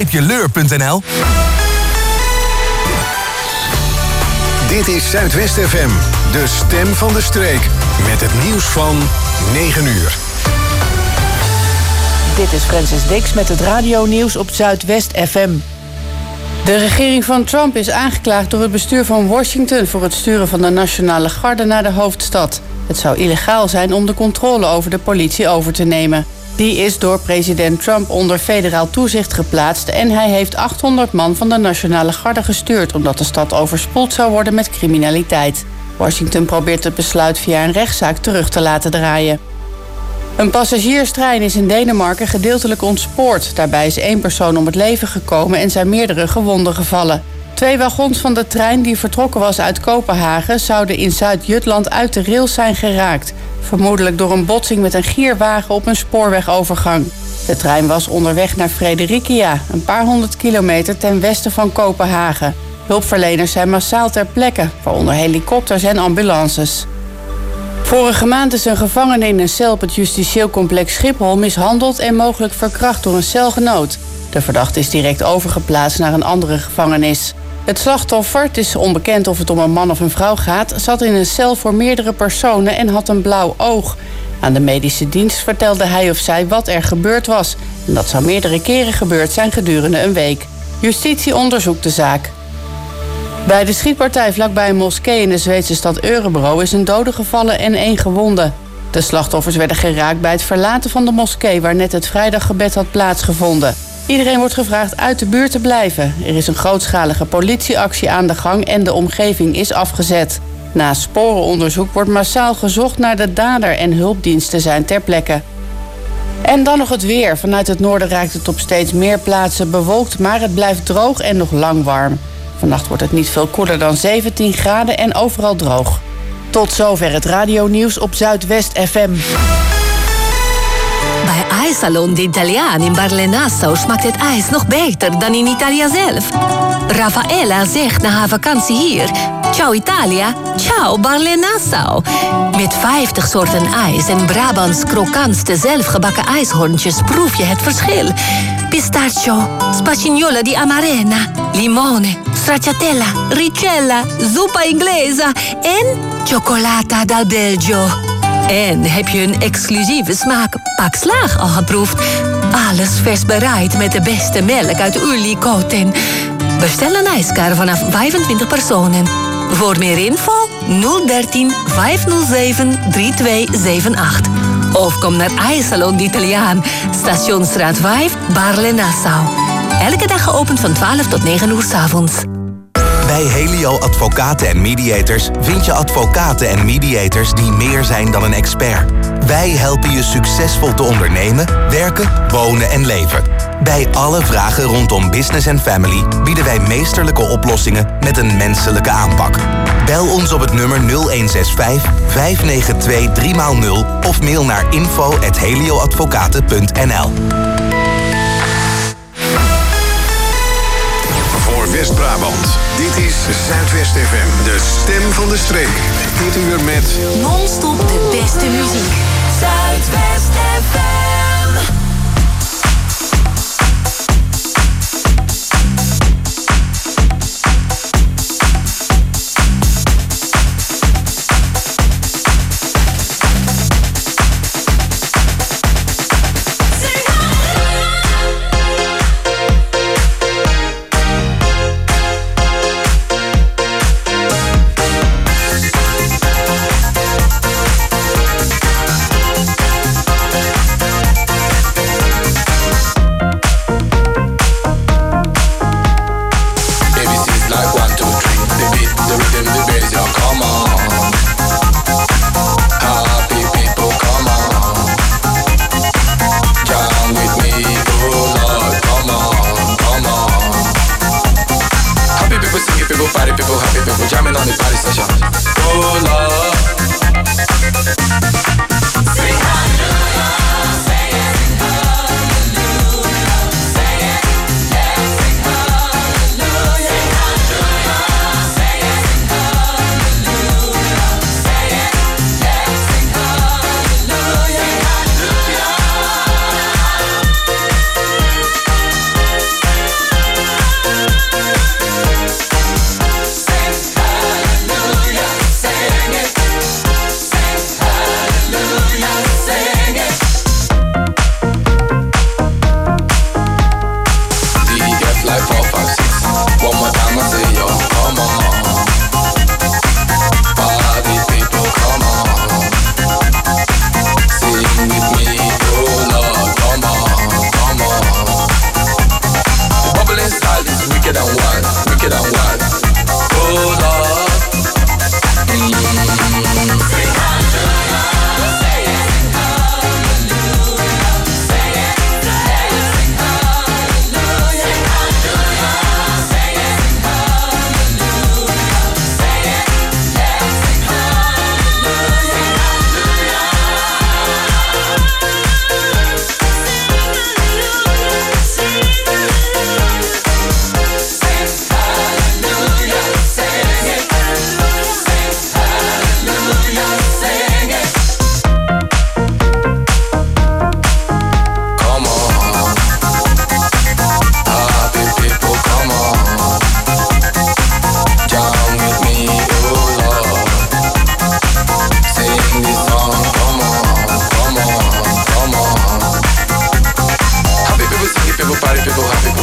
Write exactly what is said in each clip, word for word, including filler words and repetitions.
leur punt n l. Dit is Zuidwest F M, de stem van de streek. Met het nieuws van negen uur. Dit is Francis Dix met het radionieuws op Zuidwest F M. De regering van Trump is aangeklaagd door het bestuur van Washington voor het sturen van de Nationale Garde naar de hoofdstad. Het zou illegaal zijn om de controle over de politie over te nemen. Die is door president Trump onder federaal toezicht geplaatst en hij heeft achthonderd man van de Nationale Garde gestuurd omdat de stad overspoeld zou worden met criminaliteit. Washington probeert het besluit via een rechtszaak terug te laten draaien. Een passagierstrein is in Denemarken gedeeltelijk ontspoord. Daarbij is één persoon om het leven gekomen en zijn meerdere gewonden gevallen. Twee wagons van de trein die vertrokken was uit Kopenhagen zouden in Zuid-Jutland uit de rails zijn geraakt. Vermoedelijk door een botsing met een gierwagen op een spoorwegovergang. De trein was onderweg naar Fredericia, een paar honderd kilometer ten westen van Kopenhagen. Hulpverleners zijn massaal ter plekke, waaronder helikopters en ambulances. Vorige maand is een gevangene in een cel op het justitieel complex Schiphol mishandeld en mogelijk verkracht door een celgenoot. De verdachte is direct overgeplaatst naar een andere gevangenis. Het slachtoffer, het is onbekend of het om een man of een vrouw gaat, zat in een cel voor meerdere personen en had een blauw oog. Aan de medische dienst vertelde hij of zij wat er gebeurd was. En dat zou meerdere keren gebeurd zijn gedurende een week. Justitie onderzoekt de zaak. Bij de schietpartij vlakbij een moskee in de Zweedse stad Örebro is een dode gevallen en één gewonde. De slachtoffers werden geraakt bij het verlaten van de moskee waar net het vrijdaggebed had plaatsgevonden. Iedereen wordt gevraagd uit de buurt te blijven. Er is een grootschalige politieactie aan de gang en de omgeving is afgezet. Na sporenonderzoek wordt massaal gezocht naar de dader en hulpdiensten zijn ter plekke. En dan nog het weer. Vanuit het noorden raakt het op steeds meer plaatsen bewolkt, maar het blijft droog en nog lang warm. Vannacht wordt het niet veel koeler dan zeventien graden en overal droog. Tot zover het radionieuws op Zuidwest F M. Bij IJssalon de Italiaan in Barle-Nassau smaakt het ijs nog beter dan in Italië zelf. Raffaella zegt na haar vakantie hier: ciao Italia, ciao Barle-Nassau. Met vijftig soorten ijs en Brabants krokantste zelfgebakken ijshoorntjes proef je het verschil. Pistachio, spagnola di amarena, limone, stracciatella, ricella, zuppa inglesa en cioccolata dal Belgio. En heb je een exclusieve smaak Pak Slaag al geproefd? Alles vers bereid met de beste melk uit Ulikoten. Bestel een ijskar vanaf vijfentwintig personen. Voor meer info nul dertien vijfhonderdzeven drieëntwintig acht. Of kom naar IJssalon de Italiaan, Stationsstraat vijf, Barle-Nassau. Elke dag geopend van twaalf tot negen uur 's avonds. Bij Helio Advocaten en Mediators vind je advocaten en mediators die meer zijn dan een expert. Wij helpen je succesvol te ondernemen, werken, wonen en leven. Bij alle vragen rondom business en family bieden wij meesterlijke oplossingen met een menselijke aanpak. Bel ons op het nummer nul een zes vijf vijf negen twee drie nul of mail naar info at helioadvocaten punt n l. Voor West-Brabant, dit is Zuidwest F M, de stem van de streek. Dit uur met Non-stop de beste muziek. Zuidwest F M.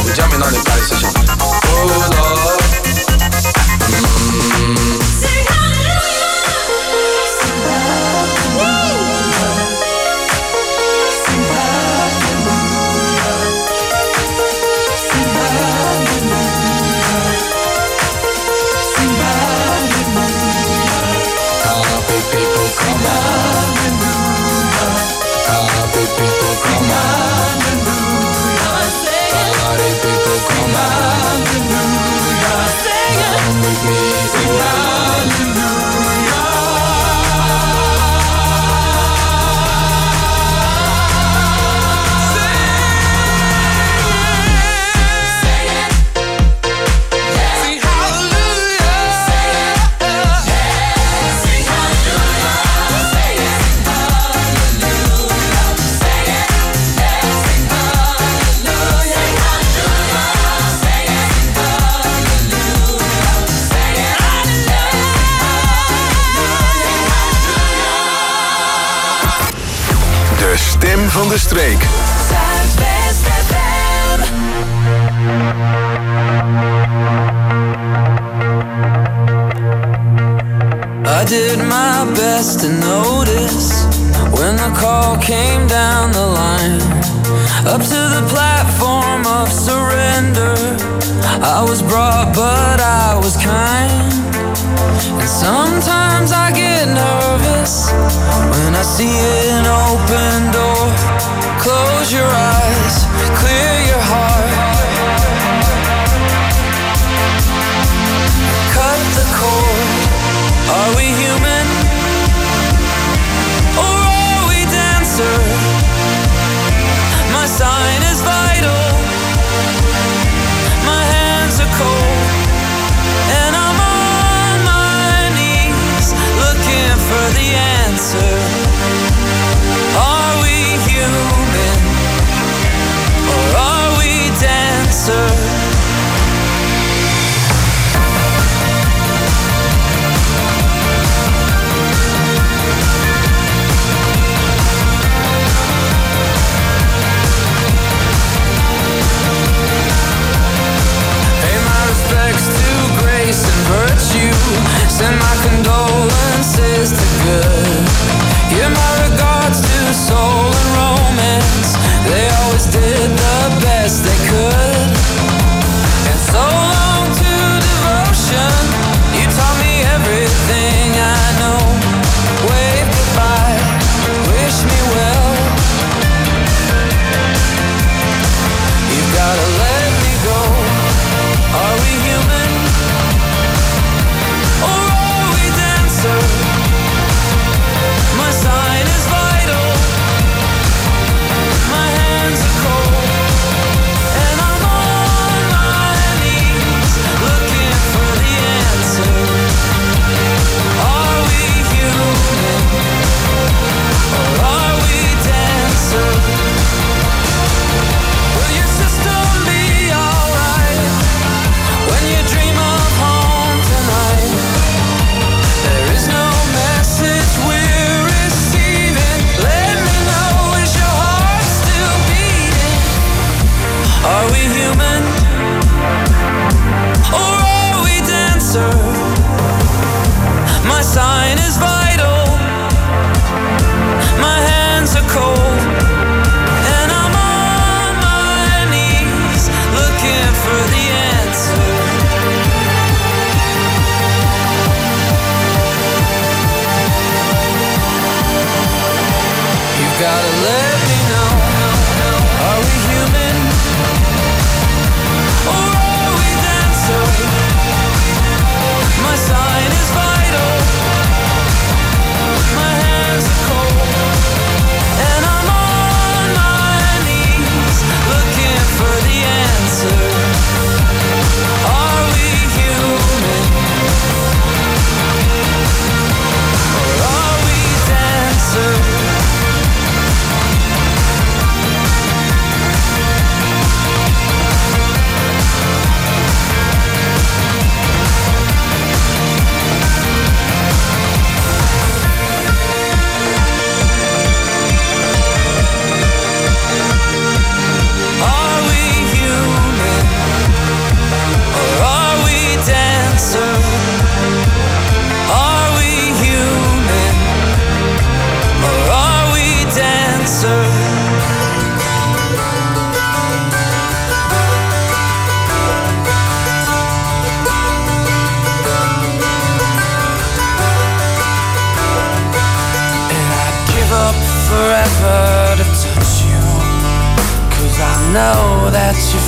We jamming on the party session. Oh Lord. Mm. Sing hallelujah. Sing hallelujah. Sing hallelujah. Sing hallelujah. Sing hallelujah. Happy people come hallelujah. Happy people come hallelujah. Party people come hallelujah. Come with me, sing hallelujah. Stem van de streek. Zuidwest F M. I did my best to notice when the call came down the line. Up to the platform of surrender, I was brought but I was kind. And sometimes I get nervous when I see an open door. Close your eyes, clear your heart. Cut the cord. Are we human? Or are we dancer? My sign is vital. My hands are cold. And I'm on my knees looking for the answer. Are we human? Or are we dancer? Virtue, send my condolences to good. Give my regards to soul and romance. They always did the best they could. And so long to devotion. You taught me everything I know. Wave goodbye, wish me well. You've gotta let me go. Are we human? Or are we dancer? My sign is vital. My hands are cold. And I'm on my knees looking for the answer. Are we human? Or are we dancer? Will your system be alright when you dream of home tonight? There is no message we're receiving. Let me know, is your heart still beating? Are we human? Or are we dancer? My sign is vital. My hands are cold. And I'm on my knees looking for the answer. You've gotta let me know. Are we human? Or are we dancer? My sign is vital. My hands are cold. And I'm on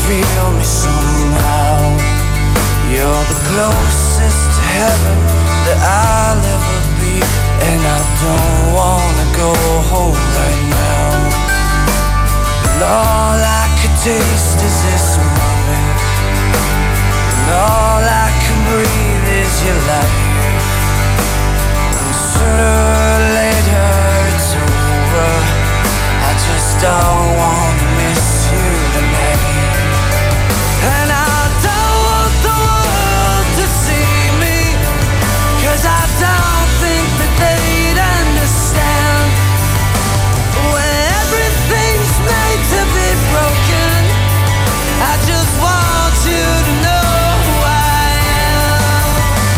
feel me somehow. You're the closest to heaven that I'll ever be, and I don't wanna go home right now. And all I could taste is this moment, and all I can breathe is your light. And sooner or later it's over, I just don't wanna miss you tonight. And I don't want the world to see me, 'cause I don't think that they'd understand. When everything's made to be broken, I just want you to know who I am.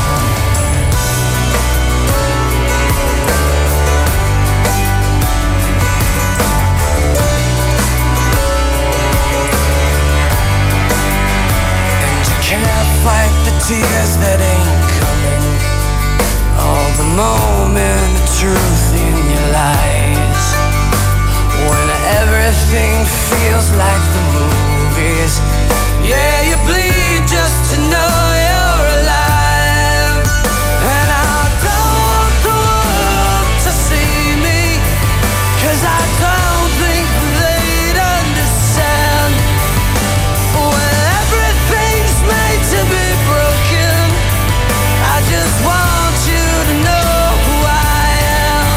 And you can't fight the tears that ain't coming, all the moment of truth in your lies. When everything feels like the movies, yeah, you bleed just to know you're alive. And I don't want the world to see me, 'cause I don't think they'd understand. When everything's made to be broken, I just want you to know who I am.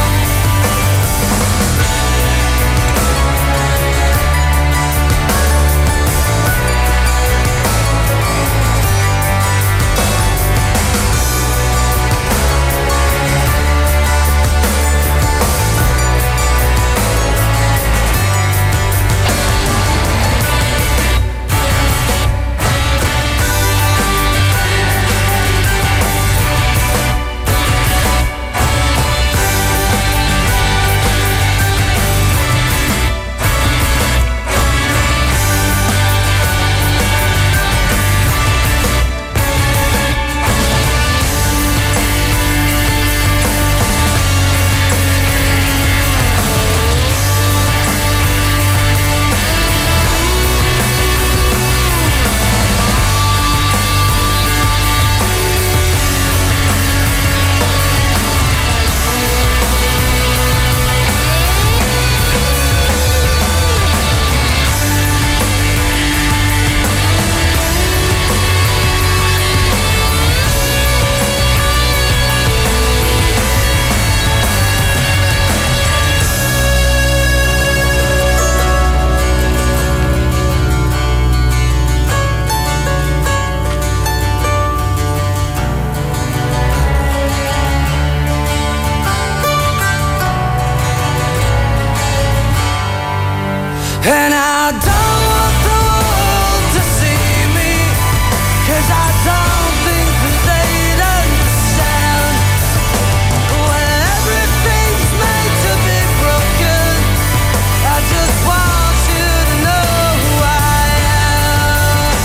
And I don't want the world to see me, 'cause I don't think that they'd understand. When everything's made to be broken, I just want you to know who I am.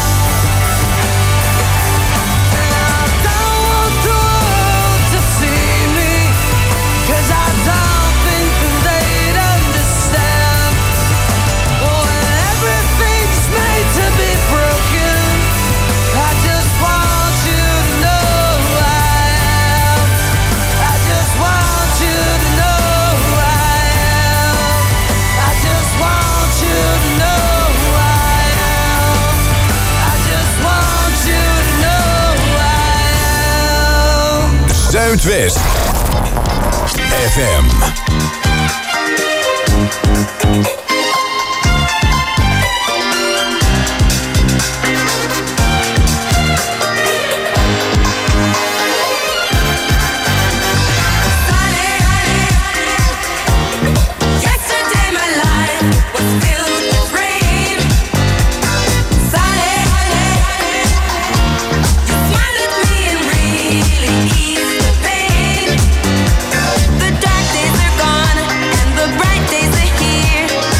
And I don't want the world to see me, 'cause I don't think that they'd understand. When everything's made to be broken, I just want you to know who I am. I just want you to know who I am. I just want you to know who I am. I just want you to know who I am. Zuidwest F M. Yesterday my life was filled with rain. Sunny, you smiled at me and really eased the pain. The dark days are gone and the bright days are here.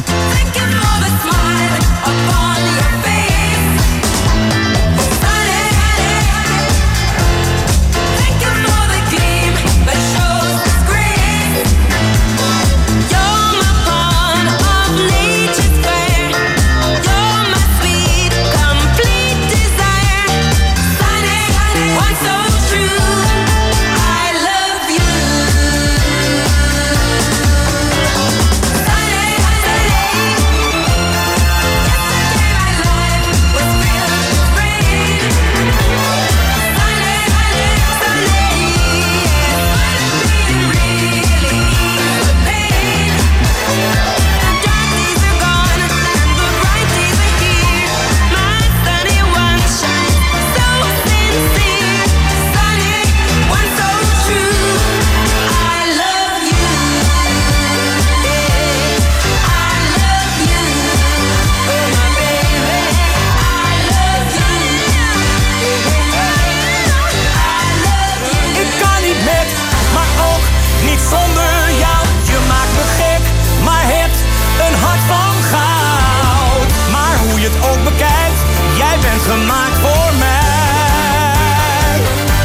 Gemaakt voor mij.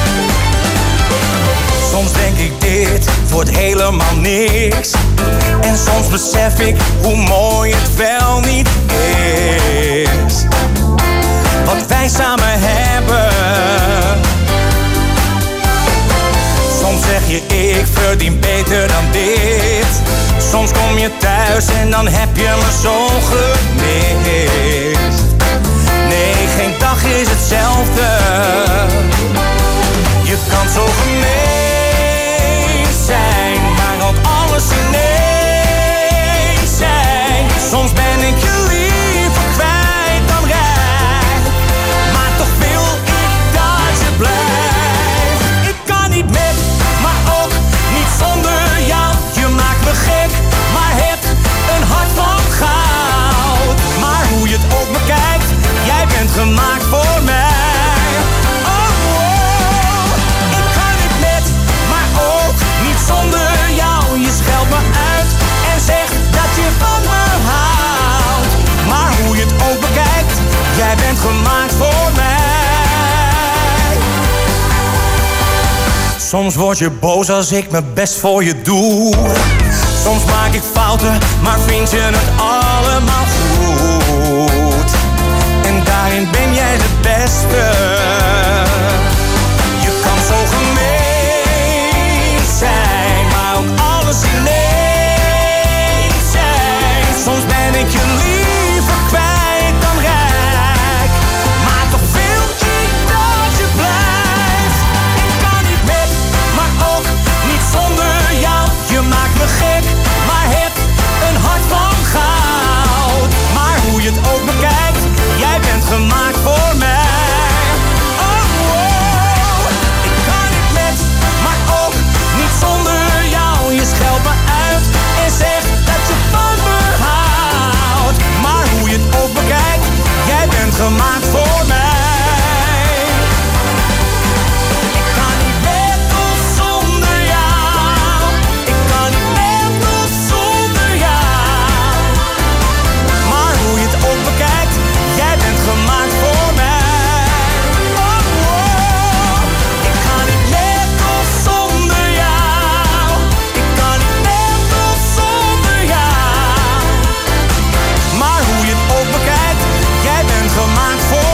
Soms denk ik dit wordt helemaal niks. En soms besef ik hoe mooi het wel niet is. Wat wij samen hebben. Soms zeg je ik verdien beter dan dit. Soms kom je thuis en dan heb je me zo gemist. Nee, geen dag is hetzelfde. Je kan zo gemeen zijn, maar ook alles ineens zijn. Soms ben ik je liever kwijt dan rijk, maar toch wil ik dat je blijft. Ik kan niet met, maar ook niet zonder jou. Je maakt me gek, maar heb een hart van goud. Maar hoe je het ook bekijkt, jij bent gemaakt voor mij. Oh, oh, ik kan niet met, maar ook niet zonder jou. Je scheldt me uit en zegt dat je van me houdt. Maar hoe je het ook bekijkt, jij bent gemaakt voor mij. Soms word je boos als ik mijn best voor je doe. Soms maak ik fouten, maar vind je het allemaal goed. En daarin ben jij de beste. Je kan zo gemeen zijn, maar ook alles ineens zijn. Soms ben ik je liever kwijt dan rijk, maar toch wil ik dat je blijft. Ik kan niet met, maar ook niet zonder jou. Je maakt me gek, maar heb een hart van goud. Maar hoe je het ook bekijkt, jij bent gemaakt voor mij. Oh, oh, ik kan niet met, maar ook niet zonder jou. Je scheldt me uit en zegt dat je van me houdt. Maar hoe je het ook bekijkt, jij bent gemaakt voor mij. Ik kan niet met of zonder jou. Ik kan niet met of zonder jou. Maar hoe je het ook bekijkt, jij bent gemaakt voor mij. Oh, oh, ik kan niet met of zonder jou. Ik kan niet met of zonder jou. Maar hoe je het ook bekijkt, jij bent gemaakt voor mij.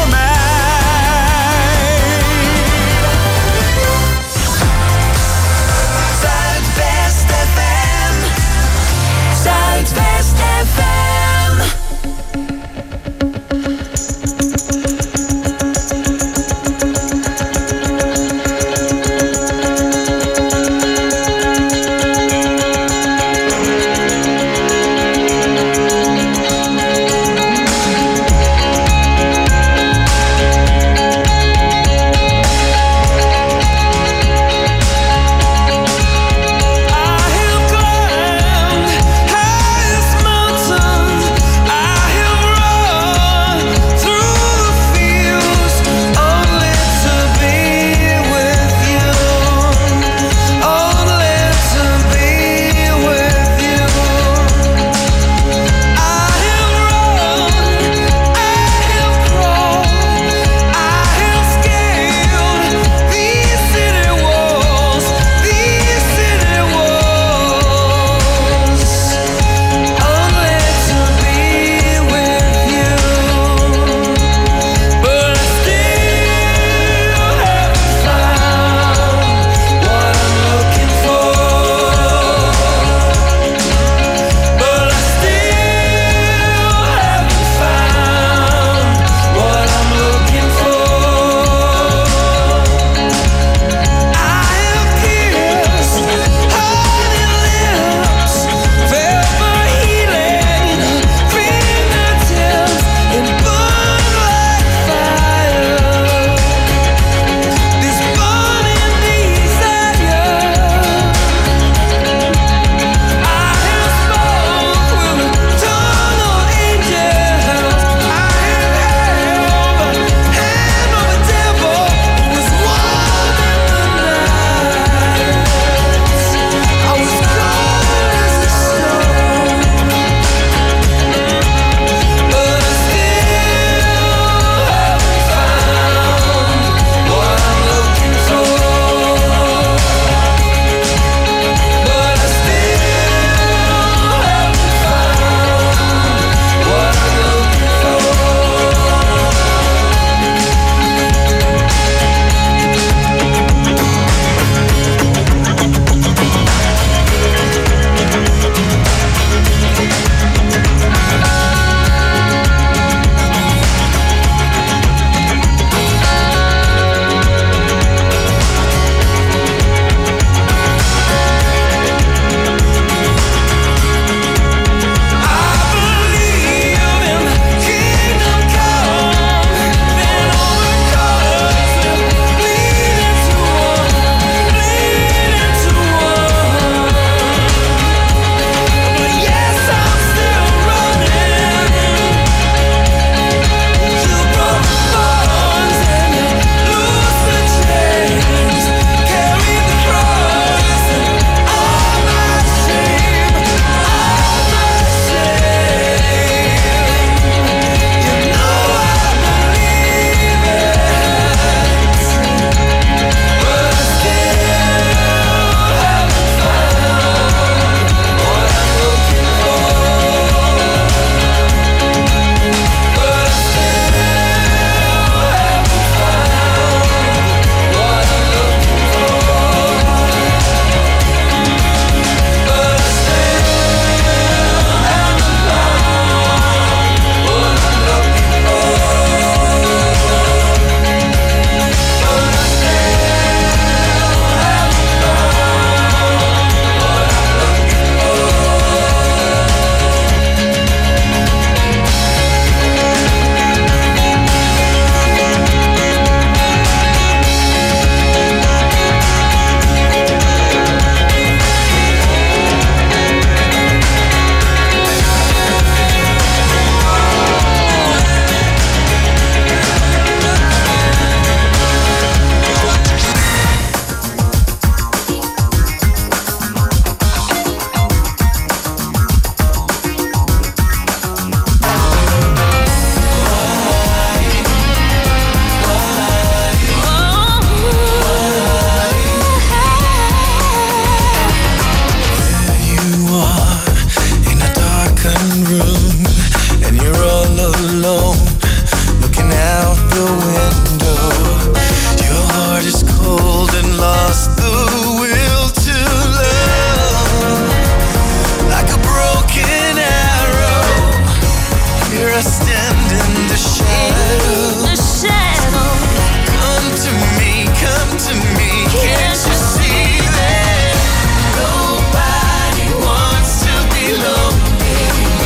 alone, looking out the window. Your heart is cold and lost the will to love. Like a broken arrow, here I stand in the shadow. The shadow. Come to me, come to me. Can't you see that nobody wants to be lonely?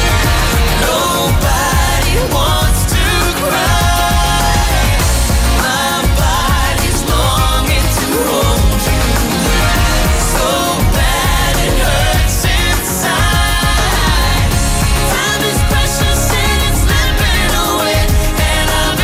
Nobody wants to cry. My body's longing to hold you so bad it hurts inside. Time is precious and it's slipping away, and I'm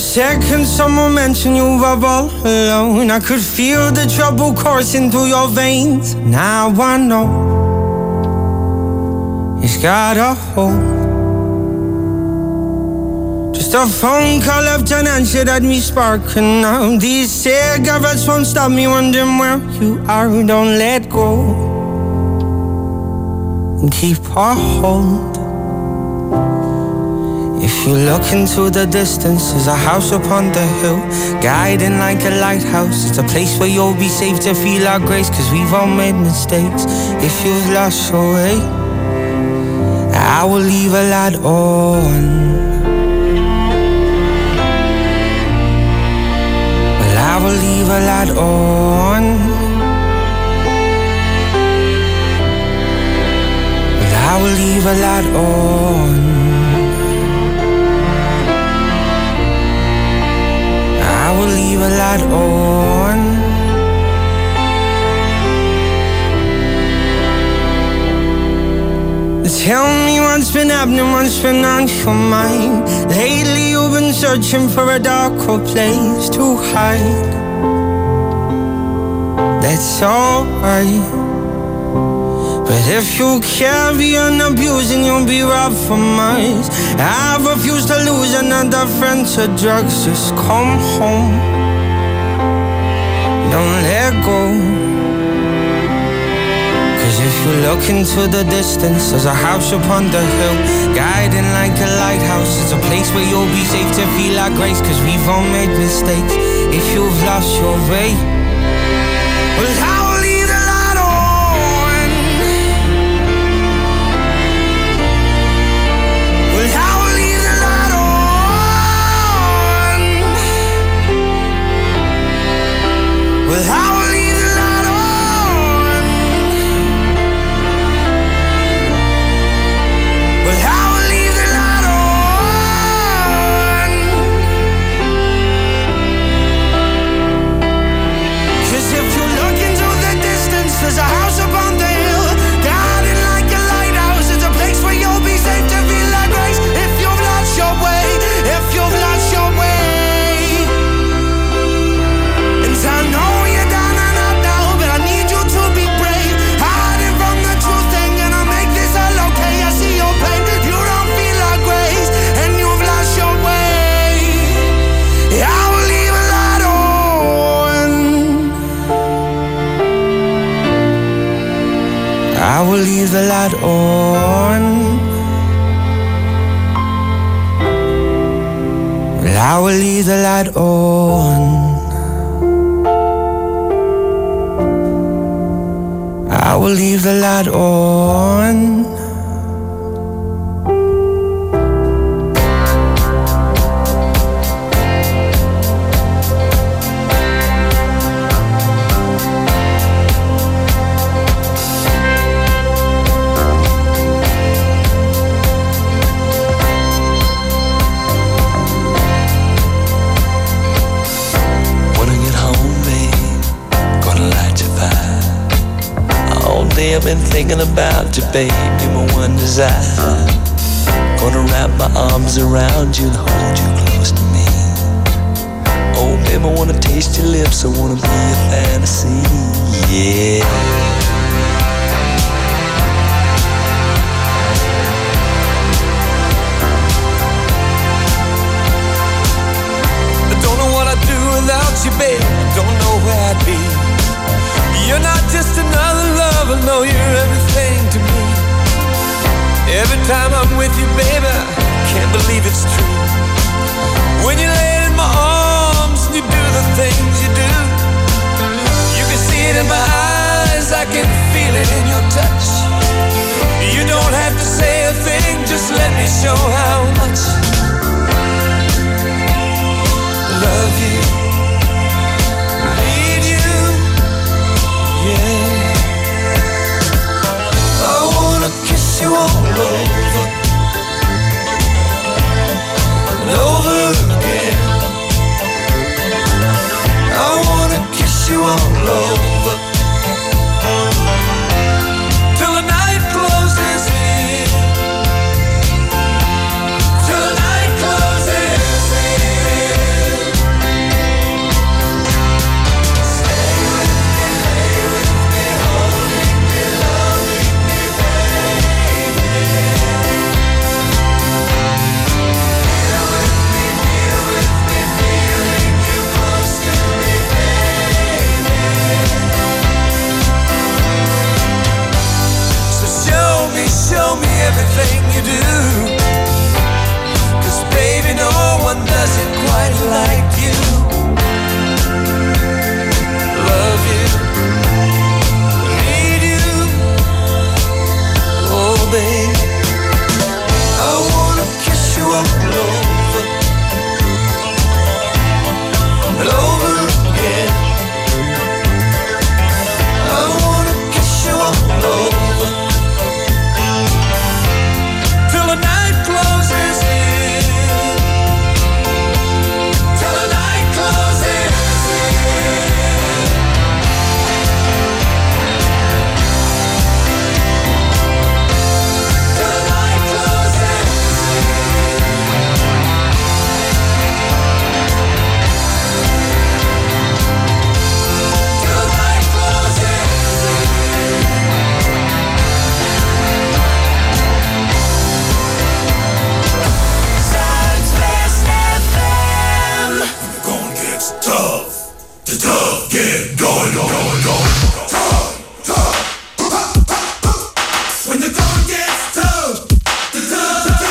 second someone mentioned you were all alone, I could feel the trouble coursing through your veins. Now I know it's got a hold. Just a phone call left unanswered had me sparking now. These cigarettes won't stop me wondering where you are. Don't let go and keep a hold. If you look into the distance, there's a house upon the hill, guiding like a lighthouse. It's a place where you'll be safe to feel our grace, cause we've all made mistakes. If you've lost your way, I will leave a light on. Well, I will leave a light on. Well, I will leave a light on. I will leave a light on. Tell me what's been happening, what's been on your mind. Lately you've been searching for a darker place to hide. That's alright, but if you carry on abusing, you'll be robbed from us. I refuse to lose another friend to drugs. Just come home, don't let go. Cause if you look into the distance, there's a house upon the hill, guiding like a lighthouse. It's a place where you'll be safe to feel our grace, cause we've all made mistakes. If you've lost your way, well, I will leave the light on. Well, I will leave the light on. Well, I will leave the light on. Well, I will leave the light on. Cause if you look into the distance, there's a house upon the hill, guarded like a lighthouse. It's a place where you'll be safe to feel like grace. If you've lost your way, if you've lost your way. And I know you're down and out now, but I need you to be brave. Hiding from the truth ain't gonna make this all okay. I see your pain, you don't feel like grace, and you've lost your way. I will leave a light on. I will leave the light on. Well, I will leave the light on. I will leave the light on. When I get home, babe, gonna light your fire. All day I've been thinking about you, babe, you're my one desire. Gonna wrap my arms around you and hold you close to me. Oh, babe, I wanna taste your lips, I wanna be your fantasy, yeah. I don't know what I'd do without you, babe. I don't know where I'd be. You're not just another lover, no, you're everything to me. Every time I'm with you, baby, I can't believe it's true. When you lay in my arms and you do the things you do, you can see it in my eyes, I can feel it in your touch. You don't have to say a thing, just let me show how much I love you, need you, yeah. I wanna kiss you all over and over again. tough, the tough get going, going, going. Tough, tough. When the going gets tough, the tough get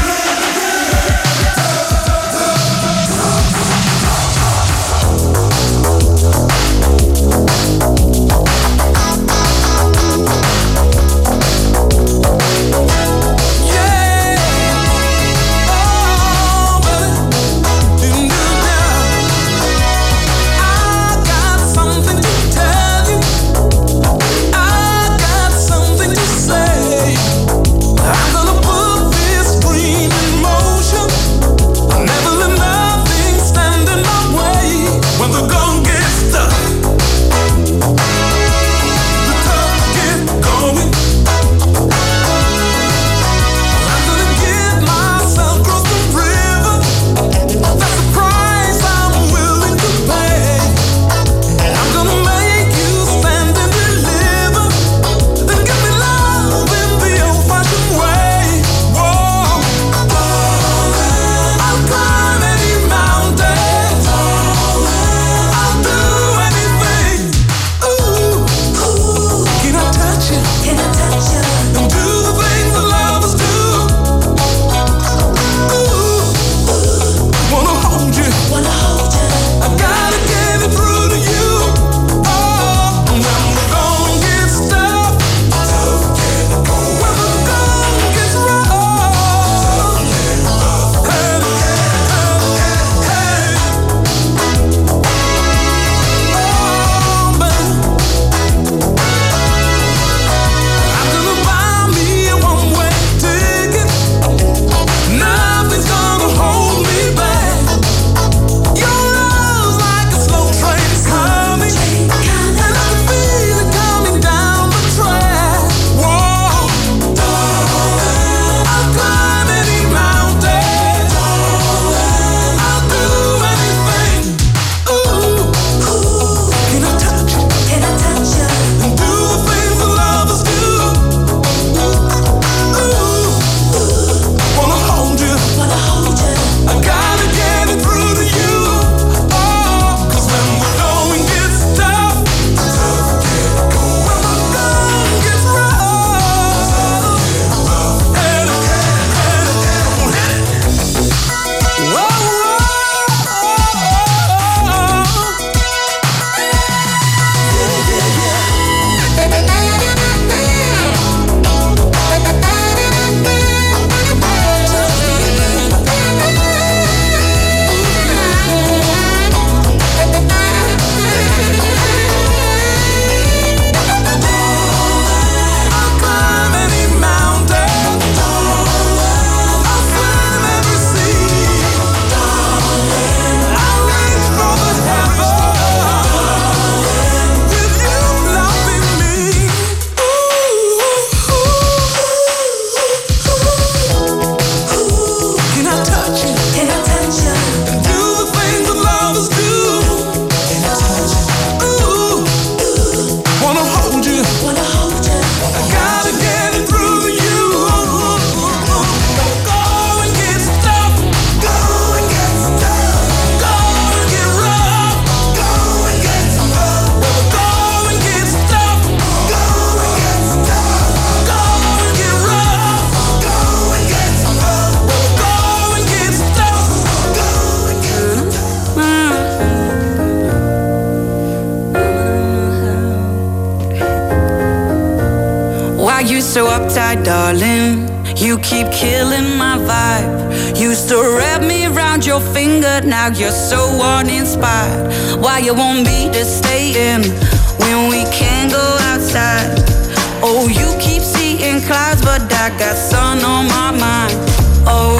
so uptight, darling. You keep killing my vibe. Used to wrap me around your finger, now you're so uninspired. Why you want me to stay in when we can't go outside? Oh, you keep seeing clouds, but I got sun on my mind. Oh,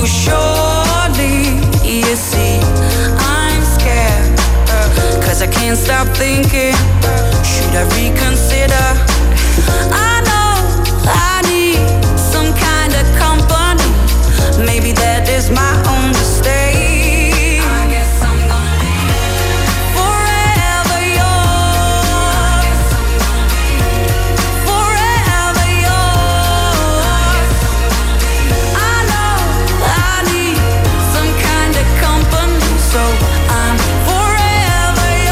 surely you see I'm scared, uh, cause I can't stop thinking, should I reconsider? I know I need some kind of company. Maybe that is my own mistake. I guess I'm gonna be forever yours. Forever yours. I know I need some kind of company, so I'm forever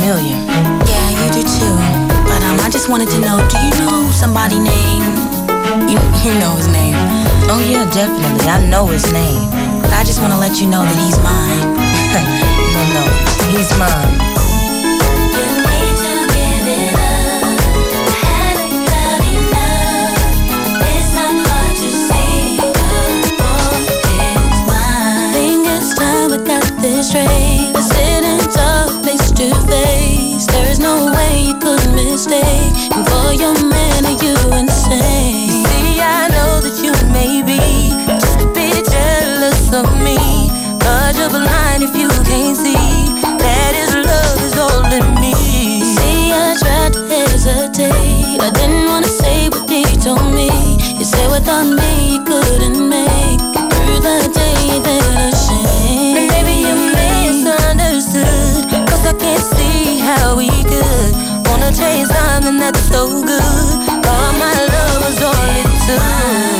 familiar. Yeah, you do too. But um, I just wanted to know, do you know somebody named... You, you know his name. Oh yeah, definitely. I know his name. But I just want to let you know that he's mine. No, no, he's mine. Straight, we're sitting talk face to face. There is no way you could mistake. And for your man, are you insane? You see, I know that you may be just a bit jealous of me, but you're blind if you can't see that his love is holding me. See, I tried to hesitate. I didn't wanna say what he told me. You said without me you couldn't make it through the day that I shame. And maybe you misunderstood, cause I can't see how we could wanna change something that's so good. All my love was all it took.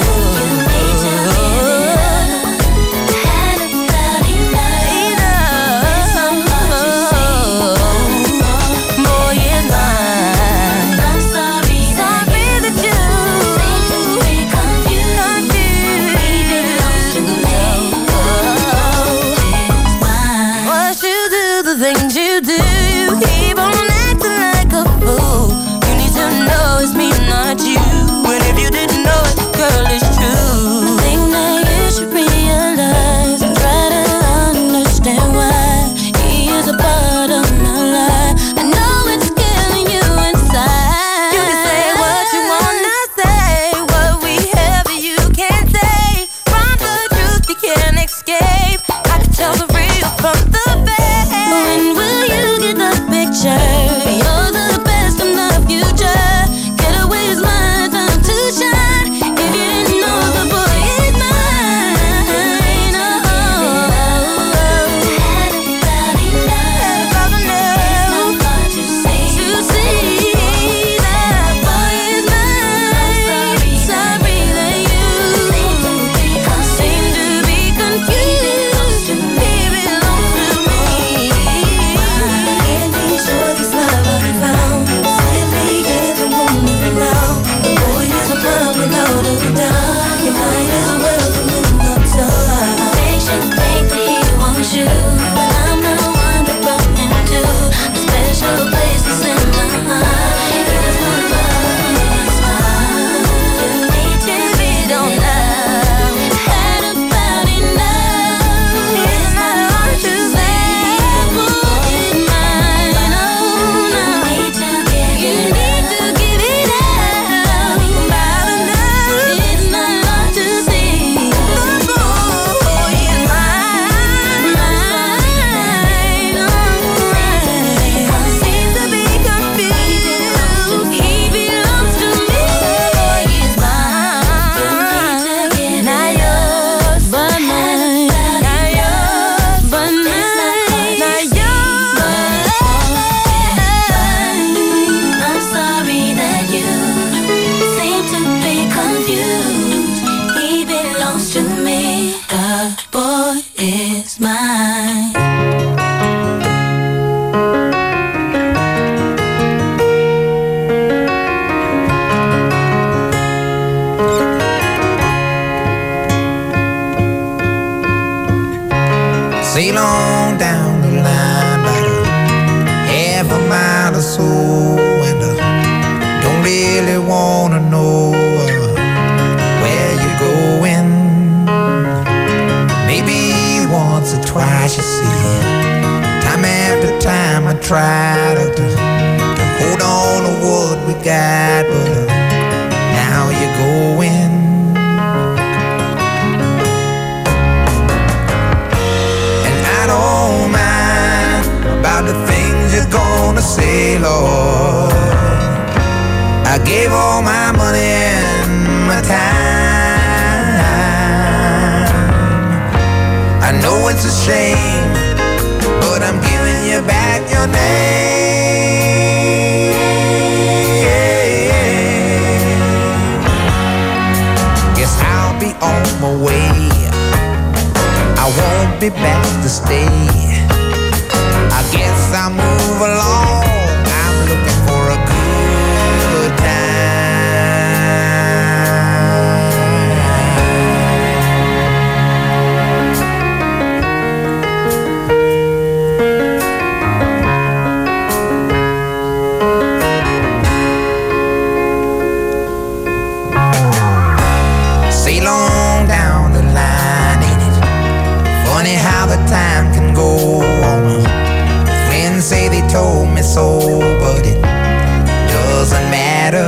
Things you do, you keep on acting like a fool. You need to know it's me, not you. And if you didn't know it, girl, it's true. I think that you should realize and try to understand why he is a part of my life. I know it's killing you inside. You can say what you wanna say, what we have you can't say. From the truth you can't escape. I can tell the real from the fake. When will you get the picture? You're the best in the future. Get away is my time to shine. If you didn't know, the boy is mine. Oh, everybody knows to see that boy is mine. Sorry that you seem to be confused. He belongs to me. Sure this love I found simply gave a woman now. The boy is a love without a doubt. You might as well come in the dark. Patient think that he wants you, but I'm the one that brought him to a special place that's in my heart. Here's my love, it's mine. You need to be don't love. Had about enough. It's not hard to say. Boy is mine. Sail on down the line about a half a mile or so, and uh, don't really wanna know uh, where you're going. Maybe once or twice, you see, time after time I try to, to, to hold on to what we got, but uh, now you're going. I don't mind about the things you're gonna say, Lord. I gave all my money and my time. I know it's a shame, but I'm giving you back your name. Guess I'll be on my way. I won't be back to stay. I'll Guess I'll move along. I'm looking for a good Sail on down the line, ain't it funny how the time can go on? Friends say they told me so, but it doesn't matter.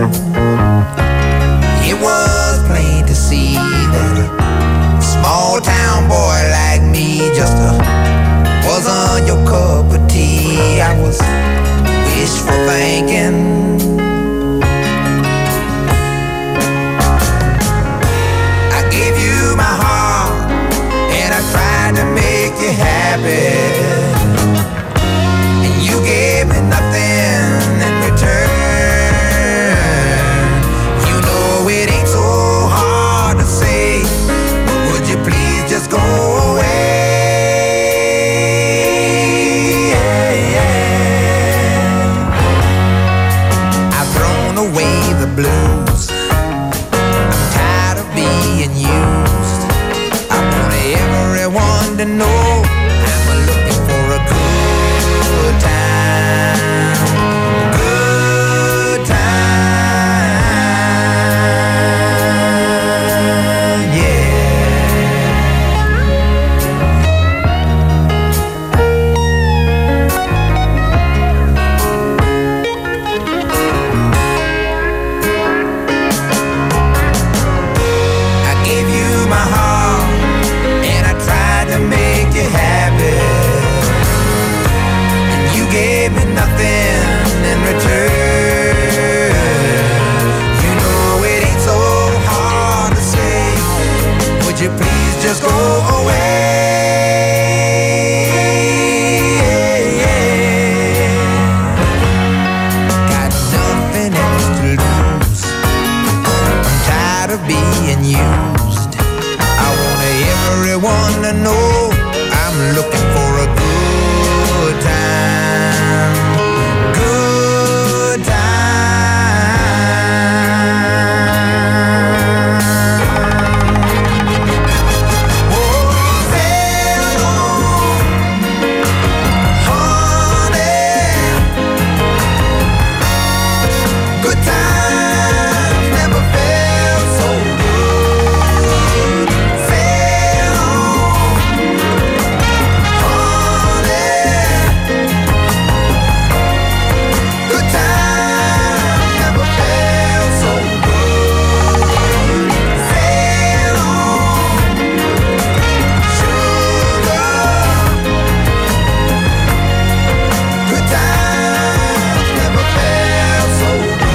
It was plain to see that a small town boy like me just uh, wasn't your cup of tea. I was wishful thinking. I gave you my heart and I tried to make you happy. You gave me nothing in return. You know it ain't so hard to say, but would you please just go away? I've thrown away the blues. I'm tired of being used. I want everyone to know I'm looking for a good time, good time, I gave you my heart and I tried to make you happy. You gave me nothing in return. You know it ain't so hard to say. Would you please just go away? Got nothing else to lose. I'm tired of being used. I want everyone to know I'm looking for a good time. Good time. Oh, sail on, honey. Good times never felt so good. Sail on, honey. Good times never felt so good. Sail on, sugar. Good times never felt so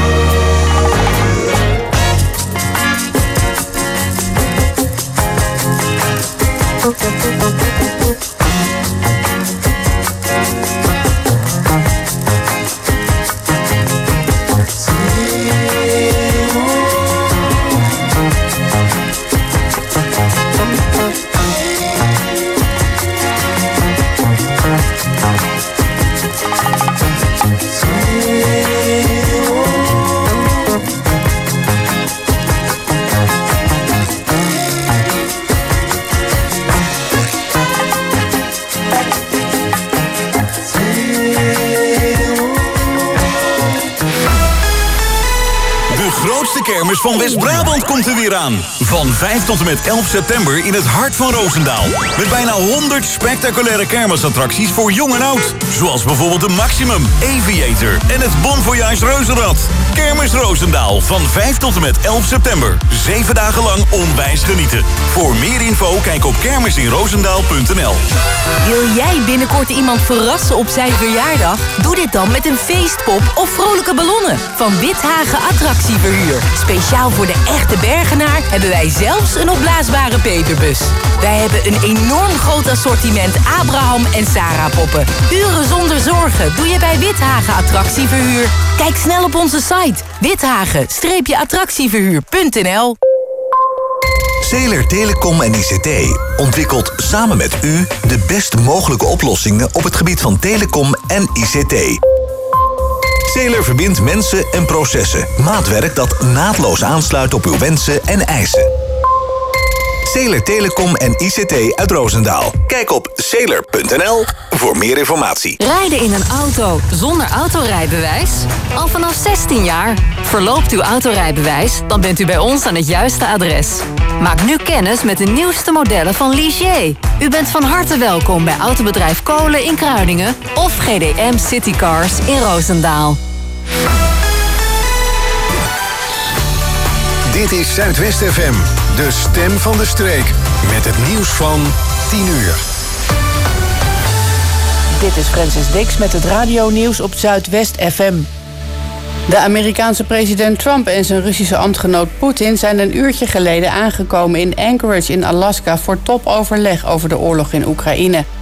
kermis van West-Brabant komt er weer aan. Van vijf tot en met elf september in het hart van Roosendaal. Met bijna honderd spectaculaire kermisattracties voor jong en oud. Zoals bijvoorbeeld de Maximum, Aviator en het Bon Voyage Reuzenrad. Kermis Roosendaal van vijf tot en met elf september. Zeven dagen lang onwijs genieten. Voor meer info kijk op kermisinroosendaal punt n l. Wil jij binnenkort iemand verrassen op zijn verjaardag? Doe dit dan met een feestpop of vrolijke ballonnen van Withagen Attractieverhuur. Speciaal voor de echte Bergenaar hebben wij zelfs een opblaasbare peperbus. Wij hebben een enorm groot assortiment Abraham en Sarah poppen. Uren zonder zorgen doe je bij Withagen Attractieverhuur. Kijk snel op onze site withagen attractieverhuur punt n l. Zeeler Telecom en I C T ontwikkelt samen met u de best mogelijke oplossingen op het gebied van telecom en I C T. Zeeler verbindt mensen en processen. Maatwerk dat naadloos aansluit op uw wensen en eisen. Zeeler Telecom en I C T uit Roosendaal. Kijk op zeeler punt n l voor meer informatie. Rijden in een auto zonder autorijbewijs? Al vanaf zestien jaar. Verloopt uw autorijbewijs? Dan bent u bij ons aan het juiste adres. Maak nu kennis met de nieuwste modellen van Ligier. U bent van harte welkom bij Autobedrijf Kolen in Kruiningen of G D M Citycars in Roosendaal. Dit is Zuidwest F M, de stem van de streek. Met het nieuws van tien uur. Dit is Francis Dix met het radionieuws op Zuidwest F M. De Amerikaanse president Trump en zijn Russische ambtgenoot Poetin zijn een uurtje geleden aangekomen in Anchorage in Alaska voor topoverleg over de oorlog in Oekraïne.